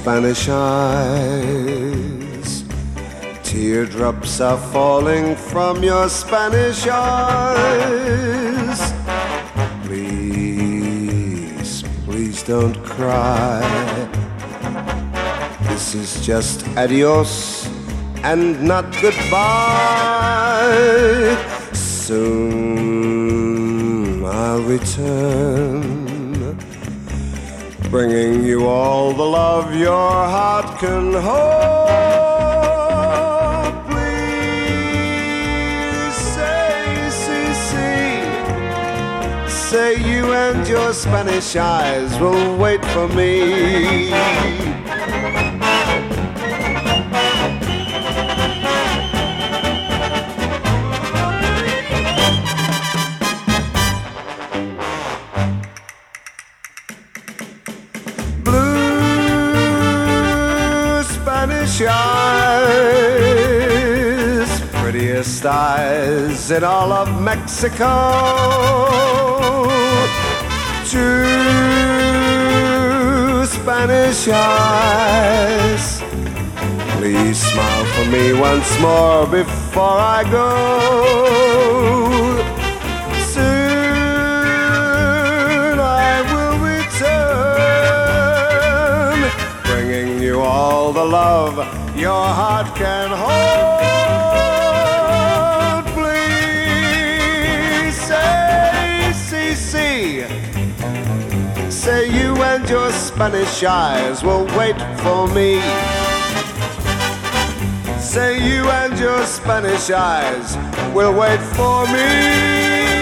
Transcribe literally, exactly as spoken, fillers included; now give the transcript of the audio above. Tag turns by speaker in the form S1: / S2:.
S1: Spanish eyes. Teardrops are falling from your Spanish eyes. Please, please don't cry. This is just adios and not goodbye. Soon I'll return, bringing you all the love your heart can hold. Please say, see, see. Say you and your Spanish eyes will wait for me. Eyes, prettiest eyes in all of Mexico. Two Spanish eyes. Please smile for me once more before I go. Soon I will return, bringing you all the love your heart can hold. Please say, see, see. Say you and your Spanish eyes will wait for me. Say you and your Spanish eyes will wait for me.